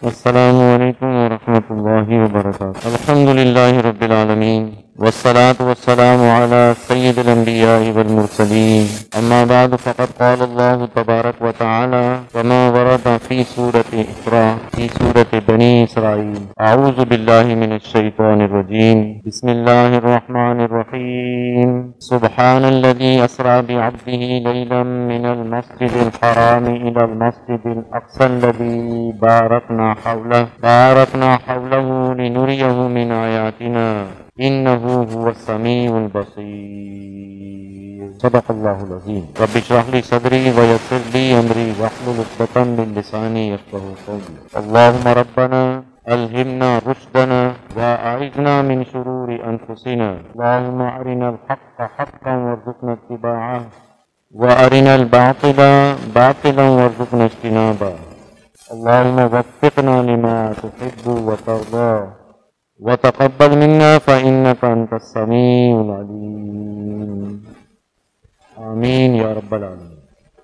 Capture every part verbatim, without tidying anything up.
السلام علیکم ورحمۃ اللہ وبرکاتہ. الحمد للہ رب العالمین والصلاة والسلام على سید الانبیاء والمرسلین. اما بعد فقد قال اللہ تبارک وتعالی كما ورد فی سورة اسراء فی سورة بنی اسرائیل. اعوذ باللہ من الشیطان الرجیم. بسم اللہ الرحمن الرحیم. سبحان الذی اسرا بعبده لیلا من المسجد الحرام الى المسجد الاقصى الذی بارکنا حوله بارکنا حوله لنریه من آیاتنا انه هو السمیع البصیر. صدق اللہ العظیم. رب اشرح لی صدری ویسر لی امری واحلل عقدۃ من لسانی یفقهوا قولی. اللهم ربنا الهمنا رشدنا واعذنا من شرور انفسنا. اللهم ارنا الحق حقا وارزقنا اتباعه وارنا الباطل باطلا وارزقنا اجتنابه. اللهم وفقنا لما تحب وترضى وتقبل منا فإنك أنت السميع العليم. آمین یا رب العالمین.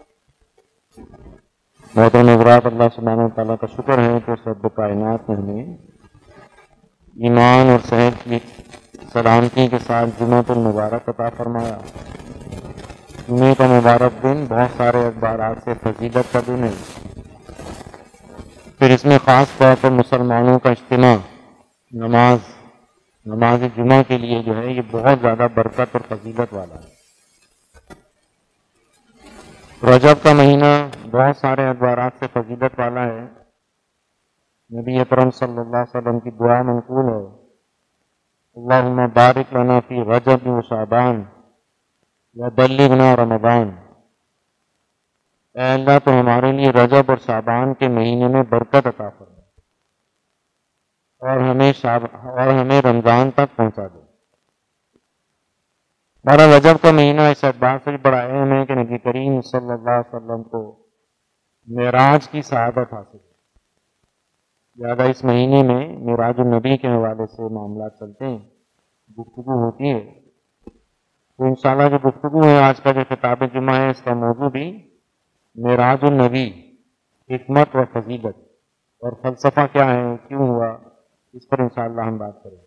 محترم حضرات، اللہ سبحانہ وتعالیٰ کا شکر ہے کہ سب کائنات نے ہمیں ایمان اور صحت کی سلامتی کے ساتھ جمعۃ المبارک عطا فرمایا. جمعے کا مبارک دن بہت سارے اخبارات سے فضیلت کا دن ہے. پھر اس میں خاص طور پر مسلمانوں کا اجتماع نماز نماز جمعہ کے لیے جو ہے یہ بہت زیادہ برکت اور فضیلت والا ہے. رجب کا مہینہ بہت سارے ادوارات سے فضیلت والا ہے. نبی اکرم صلی اللہ علیہ وسلم کی دعا منقول ہے، اللہم بارک لنا فی رجب و شعبان وبلغنا رمضان. اے اللہ تو ہمارے لیے رجب اور شعبان کے مہینے میں برکت عطا فرما اور ہمیں شعب اور ہمیں رمضان تک پہنچا دے. بارہ رجب کا مہینہ اس اعتبار سے بڑا اہم ہے کہ نبی کریم صلی اللہ علیہ وسلم کو معراج کی سعادت حاصل ہے. زیادہ اس مہینے میں معراج النبی کے حوالے سے معاملات چلتے ہیں، گفتگو ہوتی ہے. تو انشاءاللہ جو گفتگو ہے آج کا جو خطاب جمعہ ہے اس کا موضوع بھی معراج النبی، حکمت و فضیلت اور فلسفہ کیا ہے، کیوں ہوا، اس پر انشاءاللہ ہم بات کریں.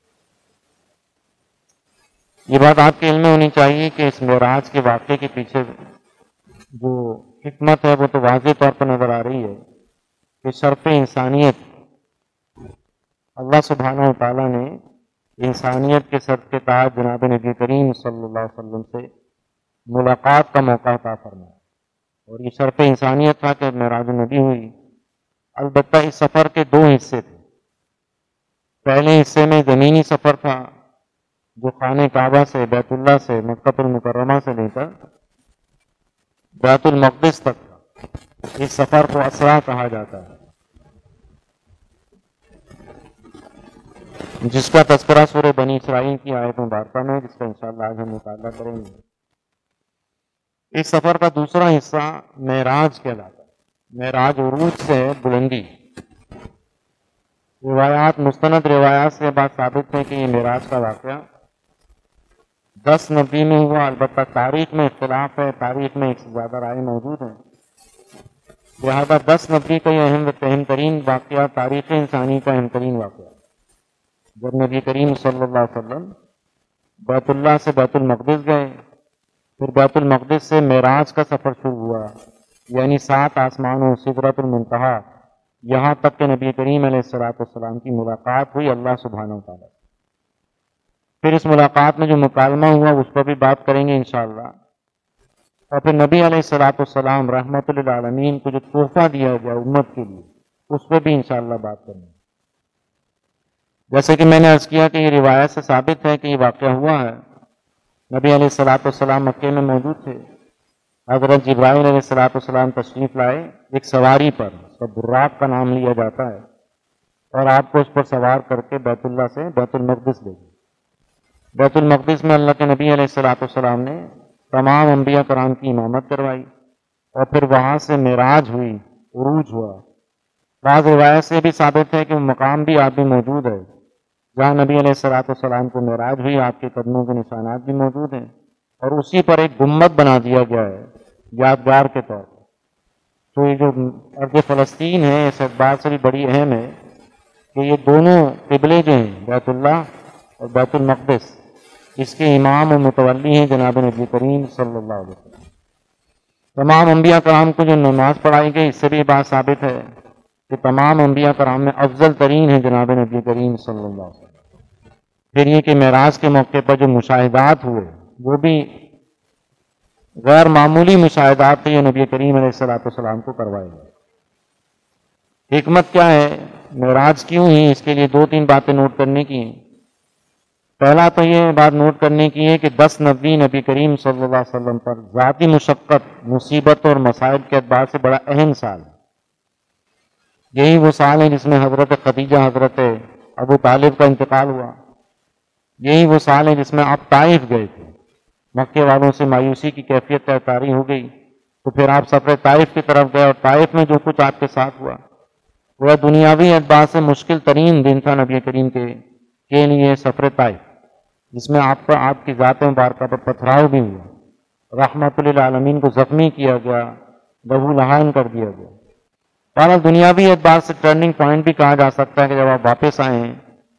یہ بات آپ کے علم میں ہونی چاہیے کہ اس معراج کے واقعے کے پیچھے جو حکمت ہے وہ تو واضح طور پر نظر آ رہی ہے کہ شرف انسانیت اللہ سبحانہ و تعالیٰ نے انسانیت کے سر کے تاج جناب نبی کریم صلی اللہ علیہ وسلم سے ملاقات کا موقع عطا فرمایا. اور یہ شرف انسانیت تھا کہ معراج النبی ہوئی. البتہ اس سفر کے دو حصے تھے. پہلے حصے میں زمینی سفر تھا جو خانہ کعبہ سے، بیت اللہ سے، مکہ المکرمہ سے لے کر بیت المقدس تک تھا. اس سفر کو اسرا کہا جاتا ہے، جس کا تذکرہ سورہ بنی اسرائیل کی آیت مبارکہ میں، جس کا انشاءاللہ آج ہم مطالعہ کریں گے. اس سفر کا دوسرا حصہ معراج کہلاتا ہے. معراج عروج سے بلندی. روایات مستند روایات سے بات ثابت ہے کہ یہ معراج کا واقعہ دس نبی میں ہوا. البتہ تاریخ میں اختلاف ہے، تاریخ میں ایک سے زیادہ رائے موجود ہیں. لہذا دس نبی کا یہ اہم اہم ترین واقعہ تاریخ انسانی کا اہم ترین واقعہ جب نبی کریم صلی اللہ علیہ وسلم بیت اللہ سے بیت المقدس گئے، پھر بیت المقدس سے معراج کا سفر شروع ہوا، یعنی سات آسمانوں، سدرۃ المنتہا، یہاں تک کہ نبی کریم علیہ الصلوۃ والسلام کی ملاقات ہوئی اللہ سبحانہ وتعالیٰ. پھر اس ملاقات میں جو مکالمہ ہوا اس پر بھی بات کریں گے انشاءاللہ. اور پھر نبی علیہ الصلوۃ والسلام رحمت للعالمین کو جو تحفہ دیا گیا امت کے لیے اس پہ بھی انشاءاللہ بات کریں گے. جیسے کہ میں نے عرض کیا کہ یہ روایت سے ثابت ہے کہ یہ واقعہ ہوا ہے. نبی علیہ الصلوۃ والسلام مکے میں موجود تھے. حضرت جبرائیل علیہ الصلوۃ والسلام تشریف لائے ایک سواری پر، اس کا براق کا نام لیا جاتا ہے، اور آپ کو اس پر سوار کر کے بیت اللہ سے بیت المقدس لے گئے. بیت المقدس میں اللہ کے نبی علیہ الصلوۃ والسلام نے تمام انبیاء کرام کی امامت کروائی، اور پھر وہاں سے معراج ہوئی، عروج ہوا. بعض روایت سے بھی ثابت ہے کہ وہ مقام بھی آپ بھی موجود ہے جہاں نبی علیہ الصلوۃ والسلام کو معراج ہوئی. آپ کے قدموں کے نشانات بھی موجود ہیں، اور اسی پر ایک گنبد بنا دیا گیا ہے یادگار کے طور پر. تو یہ جو ارض فلسطین ہے اس اعتبار سے بھی بڑی اہم ہے کہ یہ دونوں قبلے جو ہیں بیت اللہ اور بیت المقدس اس کے امام و متولی ہیں جناب نبی کریم صلی اللہ علیہ وسلم۔ تمام انبیاء کرام کو جو نماز پڑھائی گئی اس سے بھی بات ثابت ہے کہ تمام انبیاء کرام میں افضل ترین ہیں جناب نبی کریم صلی اللہ علیہ وسلم۔ پھر یہ کہ معراج کے موقع پر جو مشاہدات ہوئے وہ بھی غیر معمولی مشاہدات تھے جو نبی کریم علیہ الصلوۃ والسلام کو کروائے گئے۔ حکمت کیا ہے، معراج کیوں ہوئی، اس کے لیے دو تین باتیں نوٹ کرنے کی ہیں۔ پہلا تو یہ بات نوٹ کرنے کی ہے کہ دس نبی نبی کریم صلی اللہ علیہ وسلم پر ذاتی مشقت، مصیبت اور مسائل کے اعتبار سے بڑا اہم سال ہے۔ یہی وہ سال ہے جس میں حضرت خدیجہ حضرت ابو طالب کا انتقال ہوا۔ یہی وہ سال ہے جس میں آپ طائف گئے تھے، مکے والوں سے مایوسی کی کیفیت طاری ہو گئی، تو پھر آپ سفر طائف کی طرف گئے اور طائف میں جو کچھ آپ کے ساتھ ہوا وہ دنیاوی اعتبار سے مشکل ترین دن تھا نبی کریم کے کے لیے سفر طائف، جس میں آپ پر آپ کی ذات مبارکہ پر پتھراؤ بھی ہوا، رحمت للعالمین کو زخمی کیا گیا، لہو لہان کر دیا گیا۔ بہرحال دنیاوی اعتبار سے ٹرننگ پوائنٹ بھی کہا جا سکتا ہے کہ جب آپ واپس آئے ہیں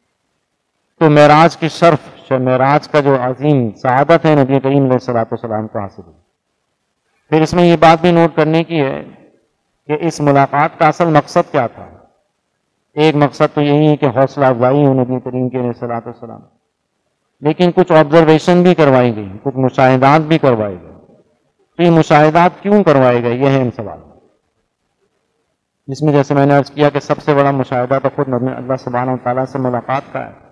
تو معراج کی شرف، معراج کا جو عظیم سعادت ہے نبی کریم علیہ الصلوۃ والسلام کو حاصل ہوئی۔ پھر اس میں یہ بات بھی نوٹ کرنے کی ہے کہ اس ملاقات کا اصل مقصد کیا تھا۔ ایک مقصد تو یہی ہے کہ حوصلہ افزائی ہو نبی کریم کے علیہ الصلوۃ والسلام، لیکن کچھ آبزرویشن بھی کروائی گئی، کچھ مشاہدات بھی کروائے گئے۔ تو یہ مشاہدات کیوں کروائے گئے، یہ اہم سوال ہے، جس میں جیسے میں نے عرض کیا کہ سب سے بڑا مشاہدہ تو خود نبی اللہ سبحانہ و تعالیٰ سے ملاقات کا ہے۔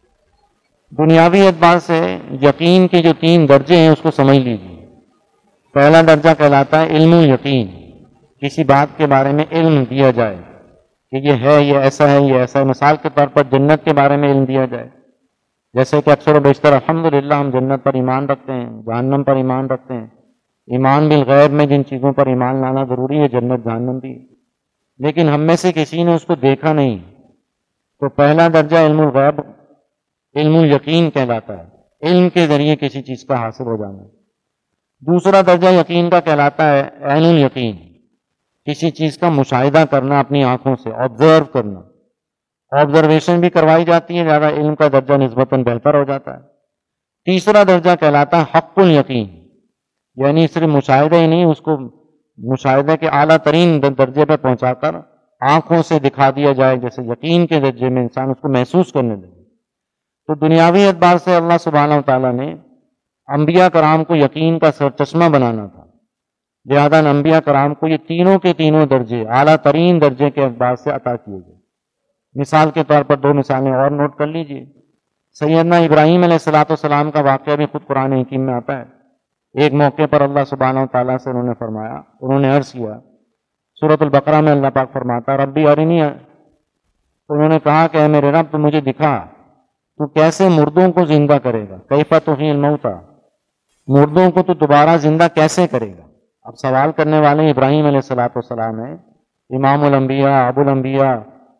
دنیاوی اعتبار سے یقین کے جو تین درجے ہیں اس کو سمجھ لیجیے۔ پہلا درجہ کہلاتا ہے علم یقین، کسی بات کے بارے میں علم دیا جائے کہ یہ ہے، یہ ایسا ہے، یہ ایسا ہے۔ مثال کے طور پر جنت کے بارے میں علم دیا جائے، جیسے کہ اکثر و بیشتر الحمدللہ ہم جنت پر ایمان رکھتے ہیں، جہنم پر ایمان رکھتے ہیں۔ ایمان بالغیب میں جن چیزوں پر ایمان لانا ضروری ہے، جنت جہنم بھی، لیکن ہم میں سے کسی نے اس کو دیکھا نہیں، تو پہلا درجہ علم الغیب، علم الیقین کہلاتا ہے، علم کے ذریعے کسی چیز کا حاصل ہو جانا۔ دوسرا درجہ یقین کا کہلاتا ہے عین الیقین، کسی چیز کا مشاہدہ کرنا اپنی آنکھوں سے، آبزرو کرنا۔ آبزرویشن بھی کروائی جاتی ہے، زیادہ علم کا درجہ نسبتاً بہتر ہو جاتا ہے۔ تیسرا درجہ کہلاتا ہے حق الیقین، یعنی صرف مشاہدہ ہی نہیں، اس کو مشاہدہ کے اعلیٰ ترین درجے پہ پہنچا کر آنکھوں سے دکھا دیا جائے، جیسے یقین کے درجے میں انسان اس کو محسوس کرنے لگے۔ تو دنیاوی اعتبار سے اللہ سبحانہ و تعالیٰ نے انبیاء کرام کو یقین کا سرچشمہ بنانا تھا، لہذا انبیاء کرام کو یہ تینوں کے تینوں درجے اعلیٰ ترین درجے کے اعتبار سے عطا کیے گئے۔ مثال کے طور پر دو مثالیں اور نوٹ کر لیجئے۔ سیدنا ابراہیم علیہ الصلوۃ والسلام کا واقعہ بھی خود قرآن حکیم میں آتا ہے۔ ایک موقع پر اللہ سبحانہ و تعالیٰ سے انہوں نے فرمایا، انہوں نے عرض کیا، سورۃ البقرہ میں اللہ پاک فرماتا ربی ارنی، انہوں نے کہا کہ اے میرے رب تو مجھے دکھا تو کیسے مردوں کو زندہ کرے گا، کیف تحیی الموتیٰ، مردوں کو تو دوبارہ زندہ کیسے کرے گا۔ اب سوال کرنے والے ابراہیم علیہ الصلوۃ والسلام ہیں، امام الانبیاء، ابو الانبیاء،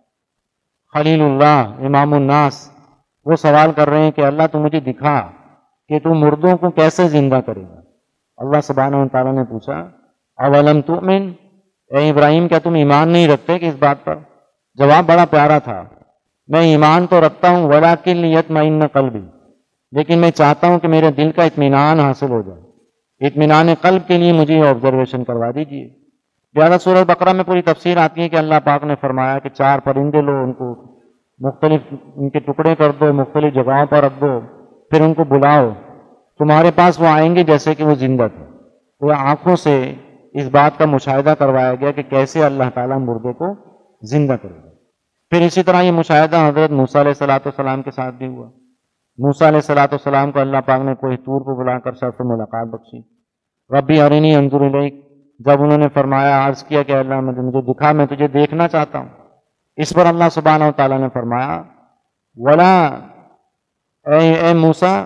خلیل اللہ، امام الناس، وہ سوال کر رہے ہیں کہ اللہ تو مجھے دکھا کہ تو مردوں کو کیسے زندہ کرے گا۔ اللہ سبحانہ و تعالیٰ نے پوچھا اولم تؤمن، اے ابراہیم کیا تم ایمان نہیں رکھتے کہ اس بات پر؟ جواب بڑا پیارا تھا، میں ایمان تو رکھتا ہوں ولکن لیطمئن قلبی، لیکن میں چاہتا ہوں کہ میرے دل کا اطمینان حاصل ہو جائے، اطمینان قلب کے لیے مجھے آبزرویشن کروا دیجیے۔ لہٰذا سورہ بقرہ میں پوری تفسیر آتی ہے کہ اللہ پاک نے فرمایا کہ چار پرندے لو، ان کو مختلف ان کے ٹکڑے کر دو، مختلف جگہوں پر رکھ دو، پھر ان کو بلاؤ، تمہارے پاس وہ آئیں گے جیسے کہ وہ زندہ تھے۔ تو آنکھوں سے اس بات کا مشاہدہ کروایا گیا کہ کیسے اللہ تعالیٰ مردے کو زندہ کرے گا۔ پھر اسی طرح یہ مشاہدہ حضرت موسیٰ علیہ الصلوۃ والسلام کے ساتھ بھی ہوا۔ موسیٰ علیہ الصلوۃ والسلام کو اللہ پاک نے کوہ طور کو بلا کر شرف ملاقات بخشی۔ ربی ارنی انظر الیک، جب انہوں نے فرمایا، عرض کیا کہ اللہ مجھے دکھا، میں تجھے دیکھنا چاہتا ہوں۔ اس پر اللہ سبحانہ و تعالیٰ نے فرمایا ولا اے اے موسیٰ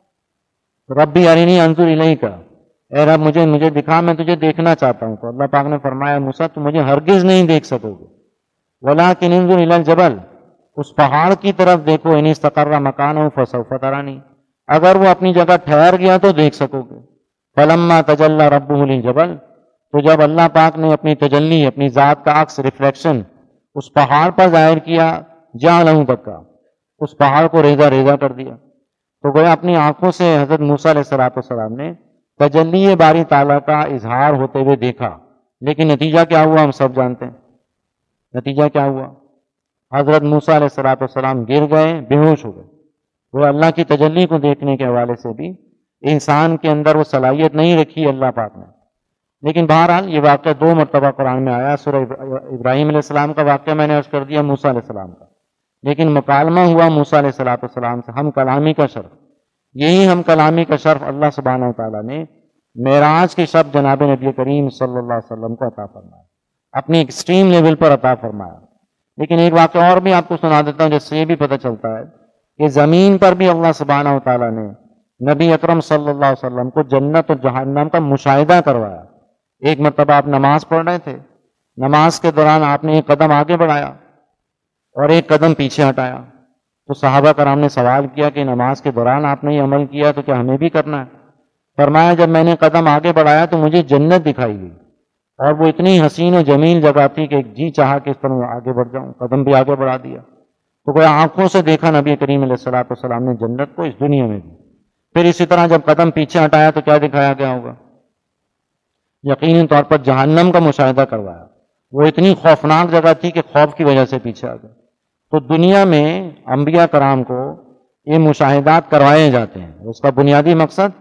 ربی ارنی انظر الیک، اے رب مجھے مجھے دکھا، میں تجھے دیکھنا چاہتا ہوں۔ تو اللہ پاک نے فرمایا موسیٰ تم مجھے ہرگز نہیں دیکھ سکو گے، ولکن انظر الی الجبل، اس پہاڑ کی طرف دیکھو، ان استقر مکانہ فسوف ترانی، اگر وہ اپنی جگہ ٹھہر گیا تو دیکھ سکو گے۔ فلما تجلی ربہ للجبل، تو جب اللہ پاک نے اپنی تجلی، اپنی ذات کا عکس، ریفلیکشن اس پہاڑ پر ظاہر کیا، جعلہ دکا، اس پہاڑ کو ریزہ ریزہ کر دیا، تو گویا اپنی آنکھوں سے حضرت موسیٰ علیہ الصلوۃ والسلام نے تجلی باری تعالیٰ کا اظہار ہوتے ہوئے دیکھا، لیکن نتیجہ کیا ہوا ہم سب جانتے ہیں۔ نتیجہ کیا ہوا؟ حضرت موسیٰ علیہ الصلوۃ والسلام گر گئے، بے ہوش ہو گئے۔ وہ اللہ کی تجلی کو دیکھنے کے حوالے سے بھی انسان کے اندر وہ صلاحیت نہیں رکھی اللہ پاک نے۔ لیکن بہرحال یہ واقعہ دو مرتبہ قرآن میں آیا، سورہ ابراہیم علیہ السلام کا واقعہ میں نے عرض کر دیا، موسیٰ علیہ السلام کا، لیکن مکالمہ ہوا موسیٰ علیہ الصلوۃ والسلام سے، ہم کلامی کا شرف۔ یہی ہم کلامی کا شرف اللہ سبحانہ و تعالیٰ نے معراج کے شب جناب نبی کریم صلی اللہ علیہ وسلم کو عطا فرمایا، اپنی ایکسٹریم لیول پر عطا فرمایا۔ لیکن ایک واقعہ اور بھی آپ کو سنا دیتا ہوں جس سے یہ بھی پتہ چلتا ہے کہ زمین پر بھی اللہ سبحانہ و تعالیٰ نے نبی اکرم صلی اللہ علیہ وسلم کو جنت اور جہنم کا مشاہدہ کروایا۔ ایک مرتبہ آپ نماز پڑھ رہے تھے، نماز کے دوران آپ نے ایک قدم آگے بڑھایا اور ایک قدم پیچھے ہٹایا، تو صحابہ کرام نے سوال کیا کہ نماز کے دوران آپ نے یہ عمل کیا تو کیا ہمیں بھی کرنا ہے؟ فرمایا جب میں نے قدم آگے بڑھایا تو مجھے جنت دکھائی گئی، اور وہ اتنی حسین و جمیل جگہ تھی کہ جی چاہا کہ اس پر میں آگے بڑھ جاؤں، قدم بھی آگے بڑھا دیا۔ تو کوئی آنکھوں سے دیکھا نبی کریم علیہ الصلوۃ والسلام نے جنت کو اس دنیا میں بھی۔ پھر اسی طرح جب قدم پیچھے ہٹایا تو کیا دکھایا گیا ہوگا؟ یقینی طور پر جہنم کا مشاہدہ کروایا۔ وہ اتنی خوفناک جگہ تھی کہ خوف کی وجہ سے پیچھے آ گئے۔ تو دنیا میں انبیاء کرام کو یہ مشاہدات کروائے جاتے ہیں، اس کا بنیادی مقصد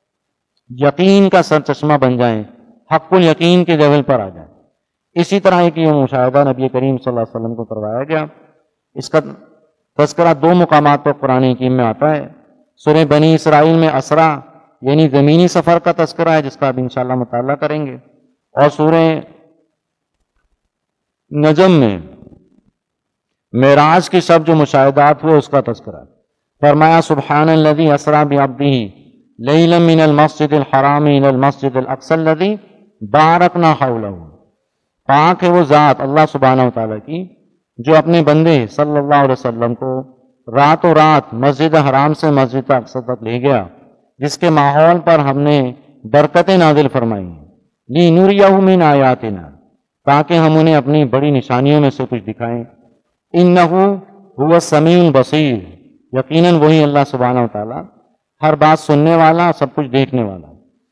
یقین کا سر چشمہ بن جائیں، حق الیقین کے لیول پر آ جائیں۔ اسی طرح ایک یہ مشاہدہ نبی کریم صلی اللہ علیہ وسلم کو کروایا گیا۔ اس کا تذکرہ دو مقامات پر قرآن حکیم میں آتا ہے۔ سورہ بنی اسرائیل میں اسرا یعنی زمینی سفر کا تذکرہ ہے جس کا اب انشاءاللہ مطالعہ کریں گے، اور سورہ نجم میں معراج کے شب جو مشاہدات ہوئے اس کا تذکرہ ہے۔ فرمایا سبحان الذی اسری بعبدہ لیلا من المسجد الحرام الی المسجد الاقصی الذی بارکنا حولہ، پاک ہے وہ ذات اللہ سبحانہ و تعالیٰ کی جو اپنے بندے صلی اللہ علیہ وسلم کو راتوں رات مسجد حرام سے مسجد اقصی تک لے گیا، جس کے ماحول پر ہم نے برکتیں نازل فرمائی ہیں، لنریہ من آیاتنا، تاکہ ہم انہیں اپنی بڑی نشانیوں میں سے کچھ دکھائیں۔ انہ هو السمیع البصیر، یقیناً وہی اللہ سبحانہ و تعالیٰ ہر بات سننے والا، سب کچھ دیکھنے والا۔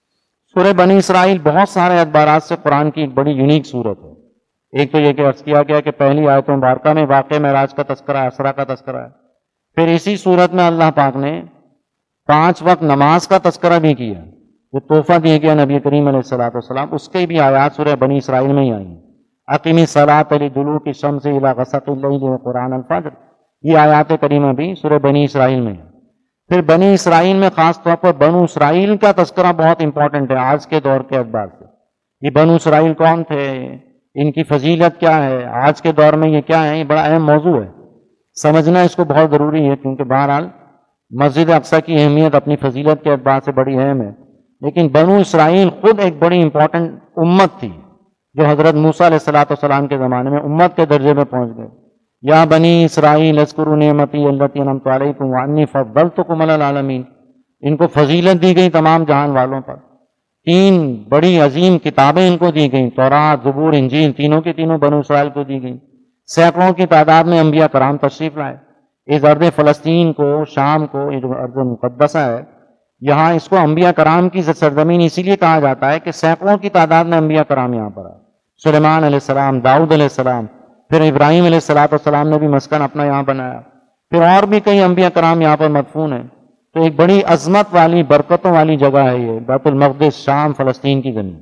سورہ بنی اسرائیل بہت سارے اعتبارات سے قرآن کی ایک بڑی یونیک صورت ہے۔ ایک تو یہ کہ عرض کیا گیا کہ پہلی آیت مبارکہ میں واقع معراج کا تذکرہ، اسرا کا تذکرہ ہے۔ پھر اسی صورت میں اللہ پاک نے پانچ وقت نماز کا تذکرہ بھی کیا، جو تحفہ دیا گیا نبی کریم علیہ الصلوۃ والسلام، اس کے بھی آیات سورہ بنی اسرائیل میں ہی آئی ہیں۔ اقیم الصلاۃ لدلوک الشمس الی غسق اللیل وقرآن الفجر، یہ آیات کریمہ بھی سورہ بنی اسرائیل میں ہے۔ پھر بنی اسرائیل میں خاص طور پر بنو اسرائیل کا تذکرہ بہت امپورٹنٹ ہے آج کے دور کے اعتبار سے۔ یہ بنو اسرائیل کون تھے، ان کی فضیلت کیا ہے، آج کے دور میں یہ کیا ہے، یہ بڑا اہم موضوع ہے، سمجھنا اس کو بہت ضروری ہے، کیونکہ بہرحال مسجد اقصی کی اہمیت اپنی فضیلت کے اعتبار سے بڑی اہم ہے، لیکن بنو اسرائیل خود ایک بڑی امپورٹنٹ امت تھی جو حضرت موسیٰ علیہ الصلوۃ والسلام کے زمانے میں امت کے درجے میں پہنچ گئے۔ یا بنی اسرائیل اذکروا نعمتی التی انعمت علیکم وانی فضلتکم علی العالمین، ان کو فضیلت دی گئی تمام جہان والوں پر۔ تین بڑی عظیم کتابیں ان کو دی گئیں، تورات، زبور، انجیل، تینوں کی تینوں بنو اسرائیل کو دی گئیں۔ سینکڑوں کی تعداد میں انبیاء کرام تشریف لائے۔ اس ارض فلسطین کو، شام کو، یہ جو ارض مقدسہ ہے، یہاں اس کو انبیاء کرام کی سرزمین اسی لیے کہا جاتا ہے کہ سینکڑوں کی تعداد میں انبیاء کرام یہاں پر آئے۔ سلیمان علیہ السلام، داؤد علیہ السلام، پھر ابراہیم علیہ الصلوۃ والسلام نے بھی مسکن اپنا یہاں بنایا، پھر اور بھی کئی انبیاء کرام یہاں پر مدفون ہیں۔ تو ایک بڑی عظمت والی، برکتوں والی جگہ ہے یہ بیت المقدس، شام، فلسطین کی زمین۔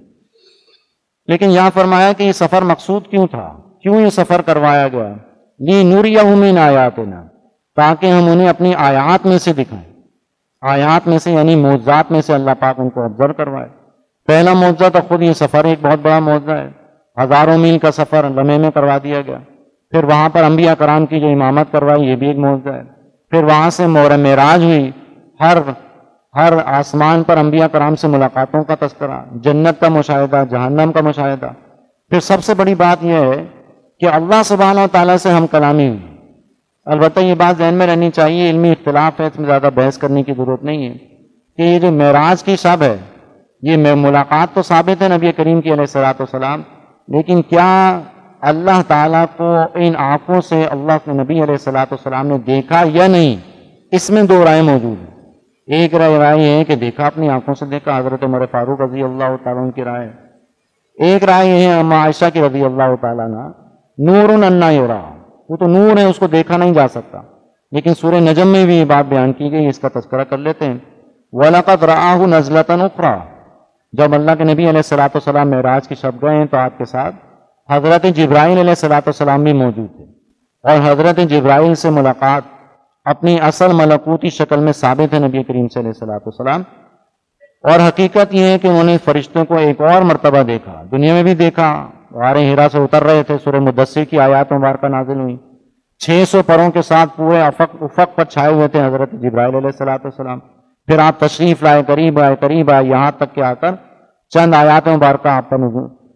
لیکن یہاں فرمایا کہ یہ سفر مقصود کیوں تھا، کیوں یہ سفر کروایا گیا؟ لنریہ من آیاتنا، تاکہ ہم انہیں اپنی آیات میں سے دکھائیں۔ آیات میں سے یعنی معجزات میں سے اللہ پاک ان کو ابزر کروائے۔ پہلا معجزہ تو خود یہ سفر ایک بہت بڑا معجزہ ہے، ہزاروں میل کا سفر لمحے میں کروا دیا گیا۔ پھر وہاں پر انبیاء کرام کی جو امامت کروائی، یہ بھی ایک معجزہ ہے۔ پھر وہاں سے مور معراج ہوئی، ہر ہر آسمان پر انبیاء کرام سے ملاقاتوں کا تذکرہ، جنت کا مشاہدہ، جہنم کا مشاہدہ۔ پھر سب سے بڑی بات یہ ہے کہ اللہ سبحانہ و تعالیٰ سے ہم کلامی ہوئی۔ البتہ یہ بات ذہن میں رہنی چاہیے، علمی اختلاف ہے، اس میں زیادہ بحث کرنے کی ضرورت نہیں ہے، کہ یہ جو معراج کی شب ہے یہ ملاقات تو ثابت ہے نبی کریم کی علیہ الصلوۃ والسلام، لیکن کیا اللہ تعالیٰ کو ان آنکھوں سے اللہ کے نبی علیہ الصلوۃ والسلام نے دیکھا یا نہیں، اس میں دو رائے موجود ہیں۔ ایک رائے رائے یہ ہے کہ دیکھا، اپنی آنکھوں سے دیکھا، حضرت عمر فاروق رضی اللہ تعالیٰ عنہ کی رائے ہے۔ ایک رائے یہ ہے اما عائشہ کی رضی اللہ تعالیٰ عنہ، نور انا یرا، وہ تو نور ہے، اس کو دیکھا نہیں جا سکتا، لیکن سورہ نجم میں بھی یہ بات بیان کی گئی، اس کا تذکرہ کر لیتے ہیں۔ وَلَقَدْ رَآهُ نَزْلَةً أُخْرَىٰ، جب اللہ کے نبی علیہ الصلوۃ والسلام معراج کی شب گئے ہیں تو آپ کے ساتھ حضرت جبرائیل علیہ الصلوۃ والسلام بھی موجود تھے، اور حضرت جبرائیل سے ملاقات اپنی اصل ملکوتی شکل میں ثابت ہے نبی کریم صلی اللہ علیہ وسلم۔ اور حقیقت یہ ہے کہ انہوں نے فرشتوں کو ایک اور مرتبہ دیکھا، دنیا میں بھی دیکھا، غار ہرا سے اتر رہے تھے، سورہ مدثر کی آیات مبارکہ نازل ہوئی، چھ سو پروں کے ساتھ پورے افق افق پر چھائے ہوئے تھے حضرت جبرائیل علیہ الصلوۃ والسلام۔ پھر آپ تشریف لائے، قریب آئے قریب آئے یہاں تک کہ آ کر چند آیات مبارکہ آپ پر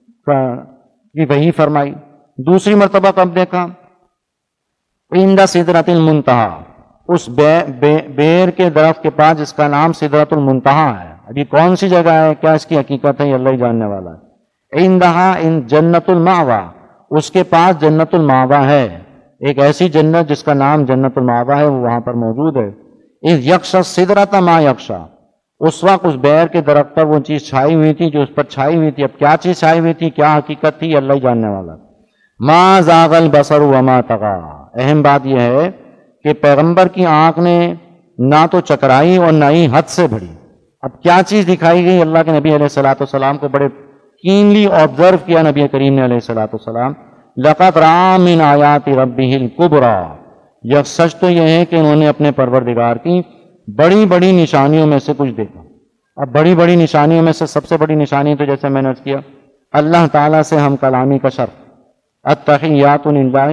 کی وحی فرمائی۔ دوسری مرتبہ کب دیکھا؟ عند سدرۃ المنتہا، اس بے بے بیر کے درخت کے پاس جس کا نام سدرۃ المنتہا ہے۔ ابھی کون سی جگہ ہے، کیا اس کی حقیقت ہے، یہ اللہ ہی جاننے والا ہے۔ عندہا ان جنت المأویٰ، اس کے پاس جنت المأویٰ ہے، ایک ایسی جنت جس کا نام جنت المأویٰ ہے، وہ وہاں پر موجود ہے۔ اذ یغشی السدرۃ ما یغشی، اس وقت اس بیر کے درخت پر وہ چیز چھائی ہوئی تھی جو اس پر چھائی ہوئی تھی۔ اب کیا چیز چھائی ہوئی تھی، کیا حقیقت تھی، اللہ ہی جاننے والا۔ ما زاغ البصر وما طغی، اہم بات یہ ہے کہ پیغمبر کی آنکھ نے نہ تو چکرائی اور نہ ہی حد سے بڑھی۔ اب کیا چیز دکھائی گئی، اللہ کے نبی علیہ الصلوۃ والسلام کو بڑے کینلی آبزرو کیا نبی کریم نے علیہ الصلوۃ والسلام۔ لقد رأى من آیات ربہ الکبریٰ، یہ سچ تو یہ ہے کہ انہوں نے اپنے پروردگار کی بڑی بڑی نشانیوں میں سے کچھ دیکھا۔ اب بڑی بڑی نشانیوں میں سے سب سے بڑی نشانی تو جیسے میں نے عرض کیا، اللہ تعالیٰ سے ہم کلامی کا شرف، التحیات للہ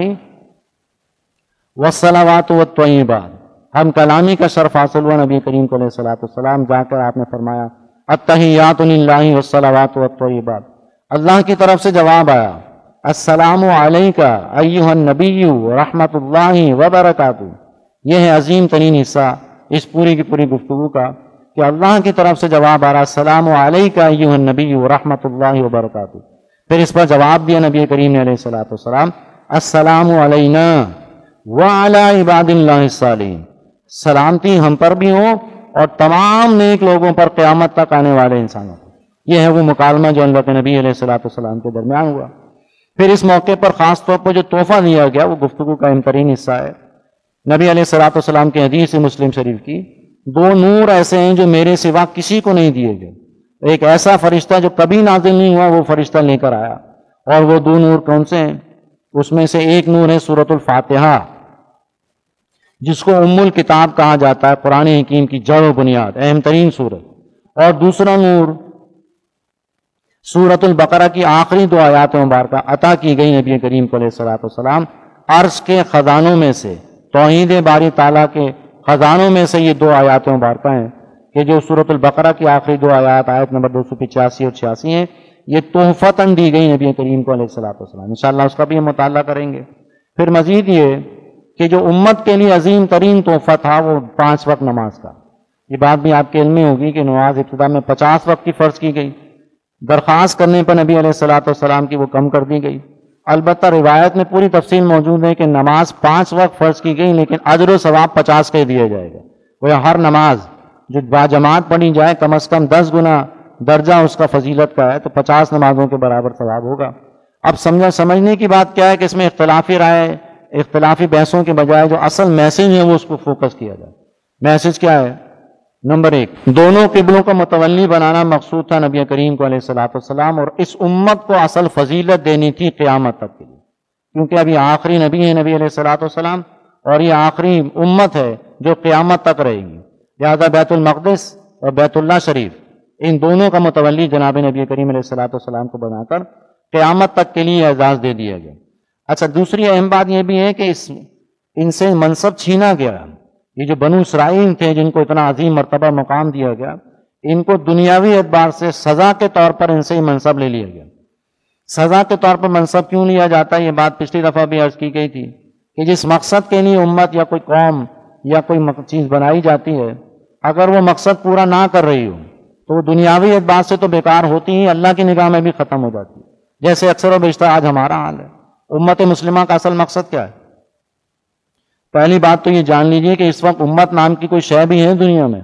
والصلوات والطیبات، ہم کلامی کا شرف حاصل ہوا نبی کریم کو علیہ الصلوۃ والسلام۔ جا کر آپ نے فرمایا التحیات للہ والصلوات والطیبات، اللہ کی طرف سے جواب آیا السلام علیک ایھا النبی رحمت اللہ وبرکاتہ۔ یہ ہے عظیم ترین حصہ اس پوری کی پوری گفتگو کا کہ اللہ کی طرف سے جواب آ رہا السلام علیک ایھا النبی رحمت اللہ وبرکاتہ۔ پھر اس پر جواب دیا نبی کریم نے علیہ الصلوۃ والسلام السلام علینا وعلی عباد اللہ الصالحین، سلامتی ہم پر بھی ہو اور تمام نیک لوگوں پر قیامت تک آنے والے انسانوں پر۔ یہ ہے وہ مکالمہ جو اللہ کے نبی علیہ الصلوۃ والسلام کے درمیان ہوا۔ پھر اس موقع پر خاص طور پر جو تحفہ دیا گیا وہ گفتگو کا اہم ترین حصہ ہے۔ نبی علیہ الصلوۃ والسلام کی حدیث مسلم شریف کی، دو نور ایسے ہیں جو میرے سوا کسی کو نہیں دیے گئے، ایک ایسا فرشتہ جو کبھی نازل نہیں ہوا وہ فرشتہ لے کر آیا، اور وہ دو نور کون سے ہیں؟ اس میں سے ایک نور ہے سورۃ الفاتحہ، جس کو ام الکتاب کہا جاتا ہے، قرآن حکیم کی جڑ و بنیاد، اہم ترین سورت۔ اور دوسرا نور سورۃ البقرہ کی آخری دو آیات مبارکہ عطا کی گئی نبی کریم کو علیہ الصلوۃ والسلام، عرش کے خزانوں میں سے، توحید باری تعالیٰ کے خزانوں میں سے یہ دو آیات مبارکہ ہیں کہ جو سورۃ البقرہ کی آخری دو آیات، آیت نمبر دو سو پچاسی اور چھیاسی ہیں، یہ تحفتاً دی گئی نبی کریم کو علیہ الصلوۃ والسلام۔ انشاءاللہ اس کا بھی ہم مطالعہ کریں گے۔ پھر مزید یہ کہ جو امت کے لیے عظیم ترین تحفہ تھا وہ پانچ وقت نماز کا، یہ بات بھی آپ کے علم میں ہوگی کہ نماز ابتدا میں پچاس وقت کی فرض کی گئی، درخواست کرنے پر نبی علیہ الصلوۃ والسلام کی وہ کم کر دی گئی۔ البتہ روایت میں پوری تفصیل موجود ہے کہ نماز پانچ وقت فرض کی گئی، لیکن اجر و ثواب پچاس کا دیا جائے گا۔ وہ ہر نماز جو باجماعت پڑھی جائے کم از کم دس گنا درجہ اس کا فضیلت کا ہے، تو پچاس نمازوں کے برابر ثواب ہوگا۔ اب سمجھا سمجھنے کی بات کیا ہے کہ اس میں اختلافی رائے، اختلافی بحثوں کے بجائے جو اصل میسج ہے وہ اس کو فوکس کیا جائے۔ میسج کیا ہے؟ نمبر ایک، دونوں قبلوں کو متولی بنانا مقصود تھا نبی کریم کو علیہ الصلوۃ والسلام، اور اس امت کو اصل فضیلت دینی تھی قیامت تک کے لیے، کیونکہ اب یہ آخری نبی ہے نبی علیہ الصلوۃ والسلام، اور یہ آخری امت ہے جو قیامت تک رہے گی۔ لہٰذا بیت المقدس اور بیت اللہ شریف ان دونوں کا متولی جناب نبی کریم علیہ الصلوۃ والسلام کو بنا کر قیامت تک کے لیے اعزاز دے دیا گیا۔ اچھا، دوسری اہم بات یہ بھی ہے کہ اس ان سے منصب چھینا گیا۔ یہ جو بنو اسرائیل تھے جن کو اتنا عظیم مرتبہ مقام دیا گیا، ان کو دنیاوی اعتبار سے سزا کے طور پر ان سے ہی منصب لے لیا گیا۔ سزا کے طور پر منصب کیوں لیا جاتا ہے، یہ بات پچھلی دفعہ بھی عرض کی گئی تھی کہ جس مقصد کے لیے امت یا کوئی قوم یا کوئی چیز بنائی جاتی ہے، اگر وہ مقصد پورا نہ کر رہی ہو تو دنیاوی اعتبار سے تو بیکار ہوتی ہی، اللہ کی نگاہ میں بھی ختم ہو جاتی ہے، جیسے اکثر و بیشتر آج ہمارا حال ہے۔ امت مسلمہ کا اصل مقصد کیا ہے؟ پہلی بات تو یہ جان لیجئے کہ اس وقت امت نام کی کوئی شے بھی ہے دنیا میں؟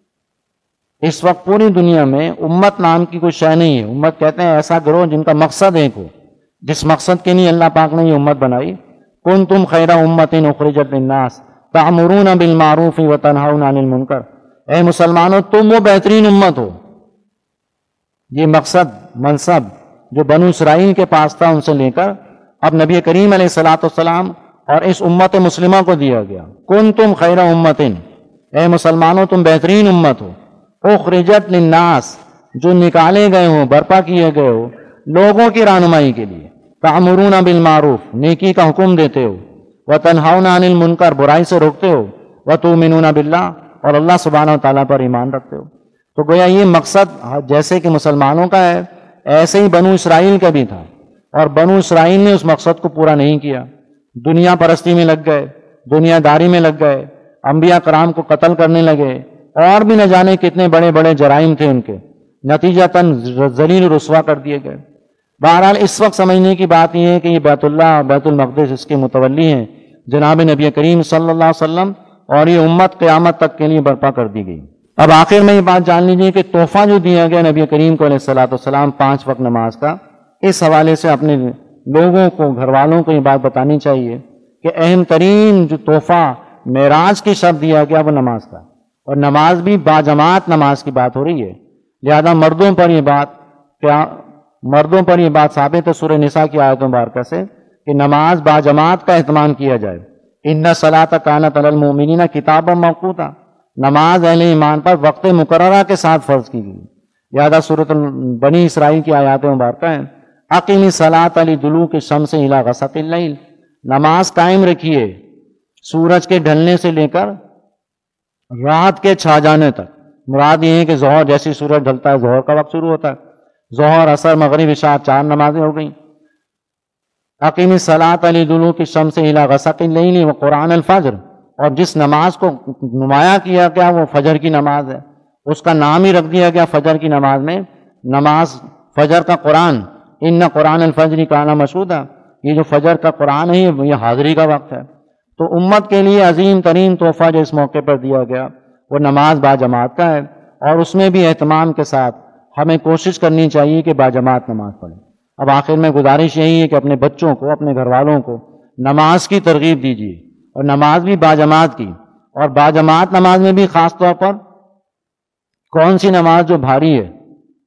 اس وقت پوری دنیا میں امت نام کی کوئی شے نہیں ہے۔ امت کہتے ہیں ایسا گروہ جن کا مقصد ایک ہو، جس مقصد کے لیے اللہ پاک نے یہ امت بنائی۔ کنتم خیر امت اخرجت للناس تأمرون بالمعروف وتنہون عن المنکر، اے مسلمانوں تم وہ بہترین امت ہو۔ یہ مقصد منصب جو بنو اسرائیل کے پاس تھا ان سے لے کر اب نبی کریم علیہ الصلوۃ والسلام اور اس امت مسلمہ کو دیا گیا۔ کنتم خیر امت، اے مسلمانوں تم بہترین امت ہو، اخرجت للناس، جو نکالے گئے ہو، برپا کیے گئے ہو لوگوں کی رہنمائی کے لیے۔ تأمرون بالمعروف، نیکی کا حکم دیتے ہو، وتنہون عن المنکر، برائی سے روکتے ہو، وتؤمنون باللہ، اور اللہ سبحانہ و تعالیٰ پر ایمان رکھتے ہو۔ تو گویا یہ مقصد جیسے کہ مسلمانوں کا ہے ایسے ہی بنو اسرائیل کا بھی تھا، اور بنو اسرائیل نے اس مقصد کو پورا نہیں کیا، دنیا پرستی میں لگ گئے، دنیا داری میں لگ گئے، انبیاء کرام کو قتل کرنے لگے، اور بھی نہ جانے کتنے بڑے بڑے جرائم تھے ان کے، نتیجتاً ذلیل رسوا کر دیے گئے۔ بہرحال اس وقت سمجھنے کی بات یہ ہے کہ یہ بیت اللہ بیت المقدس اس کے متولی ہیں جناب نبی کریم صلی اللہ علیہ وسلم، اور یہ امت قیامت تک کے لیے برپا کر دی گئی۔ اب آخر میں یہ بات جان لیجیے کہ تحفہ جو دیا گیا نبی کریم کو علیہ الصلوۃ والسلام پانچ وقت نماز کا، اس حوالے سے اپنے لوگوں کو، گھر والوں کو یہ بات بتانی چاہیے کہ اہم ترین جو تحفہ معراج کی شب دیا گیا وہ نماز کا، اور نماز بھی باجماعت نماز کی بات ہو رہی ہے۔ لہذا مردوں پر یہ بات کیا مردوں پر یہ بات ثابت ہے سورہ نساء کی آیت مبارکہ سے کہ نماز باجماعت کا اہتمام کیا جائے۔ ان الصلاۃ کانت علی المؤمنین کتابا موقوتا، نماز اہل ایمان پر وقت مقررہ کے ساتھ فرض کی گئی۔ لہذا سورۃ بنی اسرائیل کی آیات مبارکہ ہیں، اقیم الصلاۃ لدلوک الشمس الی غسق اللیل، نماز قائم رکھیے سورج کے ڈھلنے سے لے کر رات کے چھا جانے تک۔ مراد یہ ہے کہ ظہر جیسی سورج ڈھلتا ہے ظہر کا وقت شروع ہوتا ہے، ظہر، عصر، مغرب، عشاء چار نمازیں ہو گئیں۔ اقیم الصلاۃ لدلوک الشمس الی غسق اللیل وقرآن الفجر، اور جس نماز کو نمایاں کیا گیا وہ فجر کی نماز ہے، اس کا نام ہی رکھ دیا گیا فجر کی نماز میں، نماز فجر کا قرآن، ان قرآن الفجر کان مشہودا، یہ جو فجر کا قرآن ہے یہ حاضری کا وقت ہے۔ تو امت کے لیے عظیم ترین تحفہ جو اس موقع پر دیا گیا وہ نماز باجماعت کا ہے، اور اس میں بھی اہتمام کے ساتھ ہمیں کوشش کرنی چاہیے کہ باجماعت نماز پڑھیں۔ اب آخر میں گزارش یہی ہے کہ اپنے بچوں کو، اپنے گھر والوں کو نماز کی ترغیب دیجیے، اور نماز بھی باجماعت کی، اور باجماعت نماز میں بھی خاص طور پر کون سی نماز جو بھاری ہے،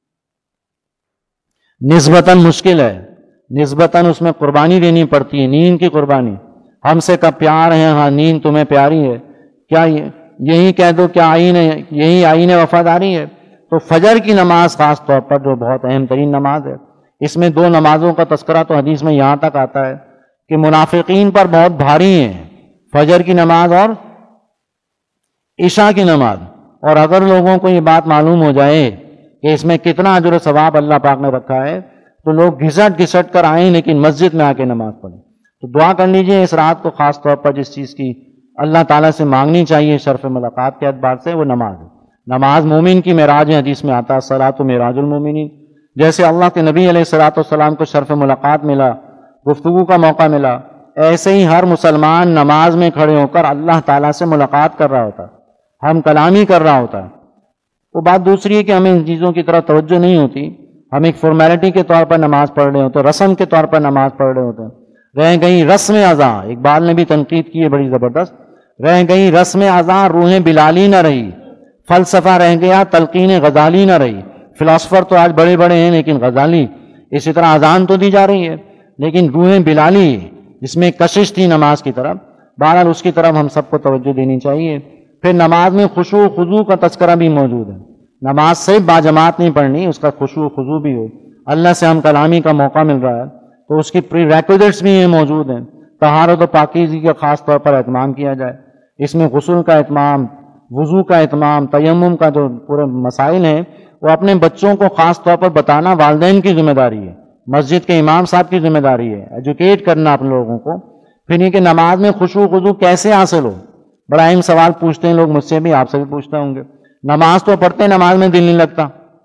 نسبتاً مشکل ہے، نسبتاً اس میں قربانی دینی پڑتی ہے، نیند کی قربانی۔ ہم سے کب پیار ہے، ہاں نیند تمہیں پیاری ہے، کیا یہی کہہ دو کیا آئین ہے، یہی آئین وفاداری ہے؟ تو فجر کی نماز خاص طور پر جو بہت اہم ترین نماز ہے، اس میں دو نمازوں کا تذکرہ تو حدیث میں یہاں تک آتا ہے کہ منافقین پر بہت بھاری ہیں، فجر کی نماز اور عشاء کی نماز۔ اور اگر لوگوں کو یہ بات معلوم ہو جائے کہ اس میں کتنا اجر و ثواب اللہ پاک نے رکھا ہے تو لوگ گھسٹ گھسٹ کر آئیں لیکن مسجد میں آ کے نماز پڑھیں۔ تو دعا کر لیجئے اس رات کو خاص طور پر جس چیز کی اللہ تعالیٰ سے مانگنی چاہیے شرف ملاقات کے اعتبار سے، وہ نماز ہے۔ نماز مومن کی معراج ہے، حدیث میں آتا ہے الصلاۃ معراج المومنین۔ جیسے اللہ کے نبی علیہ الصلوۃ والسلام کو شرف ملاقات ملا، گفتگو کا موقع ملا، ایسے ہی ہر مسلمان نماز میں کھڑے ہو کر اللہ تعالیٰ سے ملاقات کر رہا ہوتا ہے، ہم کلامی کر رہا ہوتا ہے۔ وہ بات دوسری ہے کہ ہمیں ان چیزوں کی طرف توجہ نہیں ہوتی، ہم ایک فارمیلٹی کے طور پر نماز پڑھ رہے ہوتے ہیں، رسم کے طور پر نماز پڑھ رہے ہوتے ہیں۔ رہ گئی رسم اذاں، اقبال نے بھی تنقید کی ہے بڑی زبردست، رہ گئی رسم اذاں روحیں بلالی نہ رہی، فلسفہ رہ گیا تلقین غزالی نہ رہی۔ فلاسفر تو آج بڑے بڑے ہیں لیکن غزالی، اسی طرح اذان تو دی جا رہی ہے لیکن روحیں بلالی، جس میں کشش تھی نماز کی طرف۔ بہرحال اس کی طرف ہم سب کو توجہ دینی چاہیے۔ پھر نماز میں خشوع و خضوع کا تذکرہ بھی موجود ہے، نماز صرف باجماعت نہیں پڑھنی، اس کا خشوع و خضوع بھی ہو، اللہ سے ہم کلامی کا موقع مل رہا ہے تو اس کی پری ریکوزٹس بھی موجود ہیں۔ طہارت و پاکیزگی کا خاص طور پر اہتمام کیا جائے، اس میں غسل کا اہتمام، وضو کا اہتمام، تیمم کا جو پورے مسائل ہیں وہ اپنے بچوں کو خاص طور پر بتانا والدین کی ذمہ داری ہے، مسجد کے امام صاحب کی ذمہ داری ہے، ایجوکیٹ کرنا اپنے لوگوں کو۔ پھر یہ کہ نماز میں خشوع و خضوع کیسے حاصل ہو، بڑا اہم سوال پوچھتے ہیں لوگ، مجھ سے بھی، آپ سے بھی پوچھتے ہوں گے۔ نماز تو پڑھتے ہیں، نماز میں دل نہیں لگتا،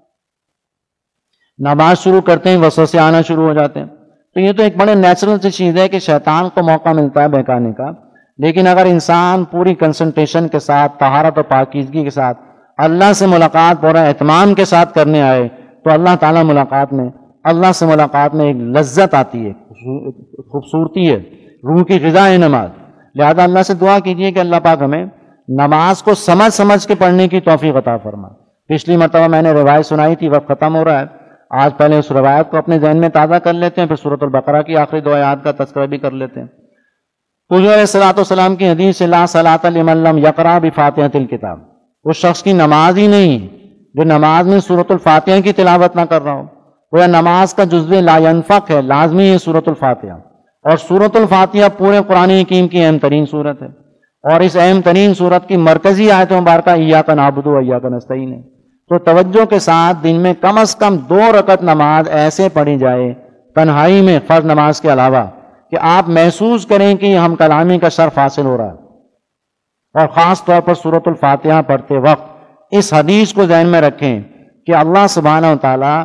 نماز شروع کرتے ہیں وسوسے آنا شروع ہو جاتے ہیں. تو یہ تو ایک بڑے نیچرل سی چیز ہے کہ شیطان کو موقع ملتا ہے بہکانے کا. لیکن اگر انسان پوری کنسنٹریشن کے ساتھ، طہارت و پاکیزگی کے ساتھ اللہ سے ملاقات پورا اہتمام کے ساتھ کرنے آئے تو اللہ تعالیٰ ملاقات میں اللہ سے ملاقات میں ایک لذت آتی ہے، خوبصورتی ہے، روح کی غذا ہے نماز. لہذا اللہ سے دعا کیجیے کہ اللہ پاک ہمیں نماز کو سمجھ سمجھ کے پڑھنے کی توفیق عطا فرمائے. پچھلی مرتبہ میں نے روایت سنائی تھی، وقت ختم ہو رہا ہے. آج پہلے اس روایت کو اپنے ذہن میں تازہ کر لیتے ہیں، پھر سورۃ البقرہ کی آخری دو آیات کا تذکرہ بھی کر لیتے ہیں. حضور علیہ الصلوۃ والسلام کی حدیث سے لا صلاۃ لمن لم یقرأ بفاتحۃ الکتاب، اس شخص کی نماز ہی نہیں جو نماز میں سورۃ الفاتحہ کی تلاوت نہ کر رہا ہو. وہ نماز کا جزو لا ینفق ہے، لازمی ہے سورۃ الفاتحہ. اور سورۃ الفاتحہ پورے قرآن حکیم کی اہم ترین صورت ہے، اور اس اہم ترین صورت کی مرکزی آیت مبارکہ ایاک نعبد و ایاک نستعین ہے. تو توجہ کے ساتھ دن میں کم از کم دو رکعت نماز ایسے پڑھی جائے تنہائی میں، فرض نماز کے علاوہ، کہ آپ محسوس کریں کہ ہم کلامی کا شرف حاصل ہو رہا ہے. اور خاص طور پر سورۃ الفاتحہ پڑھتے وقت اس حدیث کو ذہن میں رکھیں کہ اللہ سبحانہ و تعالی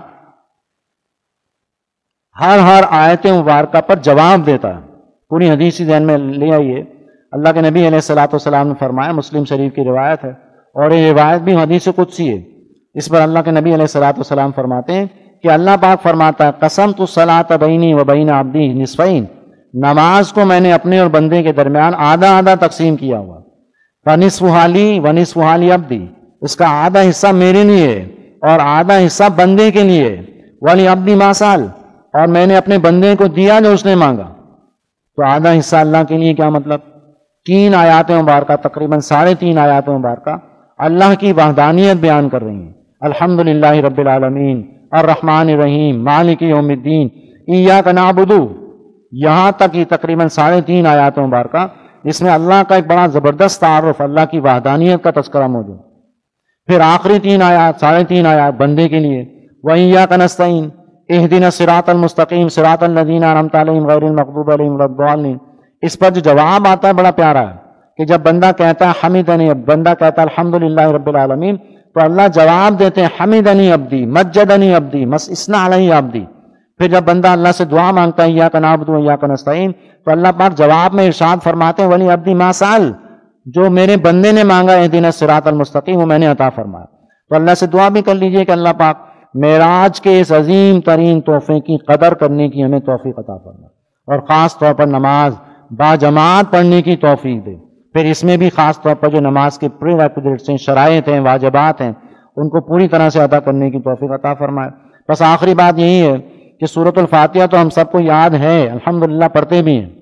ہر ہر آیت مبارکہ پر جواب دیتا ہے. پوری حدیث ذہن میں لے آئیے. اللہ کے نبی علیہ الصلوۃ والسلام نے فرمایا، مسلم شریف کی روایت ہے اور یہ روایت بھی حدیث قدسی ہے. اس پر اللہ کے نبی علیہ الصلوۃ والسلام فرماتے ہیں کہ اللہ پاک فرماتا ہے قسمت الصلاۃ بینی و بین عبدی نصفین، نماز کو میں نے اپنے اور بندے کے درمیان آدھا آدھا تقسیم کیا ہوا. فنصفھا لی ونصفھا لعبدی، اس کا آدھا حصہ میرے لیے اور آدھا حصہ بندے کے لیے. ولعبدی ما سأل، اور میں نے اپنے بندے کو دیا جو اس نے مانگا. تو آدھا حصہ اللہ کے لیے کیا مطلب؟ تین آیات مبارکہ، تقریباً ساڑھے تین آیات مبارکہ اللہ کی وحدانیت بیان کر رہی ہیں. الحمدللہ رب العالمین الرحمن الرحیم مالک یوم الدین ایاک نعبد، یہاں تک یہ تقریباً ساڑھے تین آیات مبارکہ، اس میں اللہ کا ایک بڑا زبردست تعارف، اللہ کی وحدانیت کا تذکرہ موجود. پھر آخری تین آیات، ساڑھے تین آیات بندے کے لیے، وَإِيَّاكَ نَسْتَعِينُ اهدنا الصراط المستقیم صراط الذین انعمت علیہم غیر المغضوب علیہم ولا الضالین. اس پر جو جواب آتا ہے بڑا پیارا ہے کہ جب بندہ کہتا ہے حمدنی، بندہ کہتا ہے الحمدللہ رب العالمین، تو اللہ جواب دیتے ہیں حمدنی عبدی مجدنی عبدی مسنا علیہ عبدی. پھر جب بندہ اللہ سے دعا مانگتا ہے ایاک نعبد و ایاک نستعین، تو اللہ پاک جواب میں ارشاد فرماتے ہیں ولی عبدی ما سأل، جو میرے بندے نے مانگا اہدنا الصراط المستقیم وہ میں نے عطا فرمایا. تو اللہ سے دعا بھی کر لیجئے کہ اللہ پاک معراج کے اس عظیم ترین تحفے کی قدر کرنے کی ہمیں توفیق عطا فرمائے، اور خاص طور پر نماز با جماعت پڑھنے کی توفیق دے. پھر اس میں بھی خاص طور پر جو نماز کے پری ریکوزٹس ہیں، شرائط ہیں، واجبات ہیں، ان کو پوری طرح سے ادا کرنے کی توفیق عطا فرمائے. بس آخری بات یہی ہے کہ سورۃ الفاتحہ تو ہم سب کو یاد ہے، الحمدللہ پڑھتے بھی ہیں.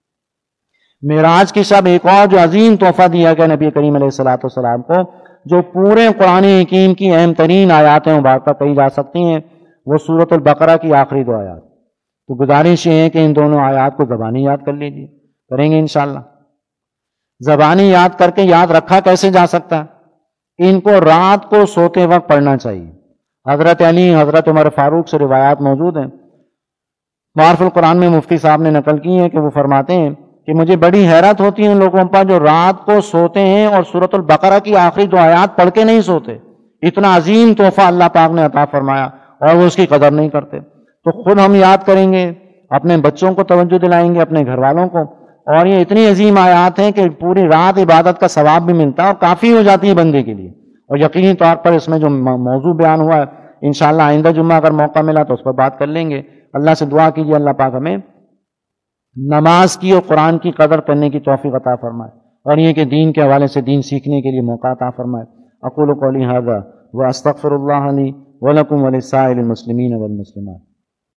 معراج کی شب ایک اور جو عظیم تحفہ دیا گیا نبی کریم علیہ الصلوۃ والسلام کو، جو پورے قرآن حکیم کی اہم ترین آیات مبارکہ کہی جا سکتی ہیں، وہ سورۃ البقرہ کی آخری دو آیات. تو گزارش یہ ہے کہ ان دونوں آیات کو زبانی یاد کر لیجیے، کریں گے انشاءاللہ. زبانی یاد کر کے یاد رکھا کیسے جا سکتا ہے؟ ان کو رات کو سوتے وقت پڑھنا چاہیے. حضرت علی، حضرت عمر فاروق سے روایات موجود ہیں، معارف القرآن میں مفتی صاحب نے نقل کی ہے کہ وہ فرماتے ہیں کہ مجھے بڑی حیرت ہوتی ہے ان لوگوں پر جو رات کو سوتے ہیں اور سورۃ البقرہ کی آخری دو آیات پڑھ کے نہیں سوتے. اتنا عظیم تحفہ اللہ پاک نے عطا فرمایا اور وہ اس کی قدر نہیں کرتے. تو خود ہم یاد کریں گے، اپنے بچوں کو توجہ دلائیں گے، اپنے گھر والوں کو. اور یہ اتنی عظیم آیات ہیں کہ پوری رات عبادت کا ثواب بھی ملتا ہے اور کافی ہو جاتی ہے بندے کے لیے. اور یقینی طور پر اس میں جو موضوع بیان ہوا ہے انشاءاللہ آئندہ جمعہ اگر موقع ملا تو اس پر بات کر لیں گے. اللہ سے دعا کیجیے اللہ پاک ہمیں نماز کی اور قرآن کی قدر کرنے کی توفیق عطا فرمائے، اور یہ کہ دین کے حوالے سے دین سیکھنے کے لیے موقع عطا فرمائے. اقول قولی ھذا واستغفر اللہ لی ولکم ولسائر المسلمین والمسلمات.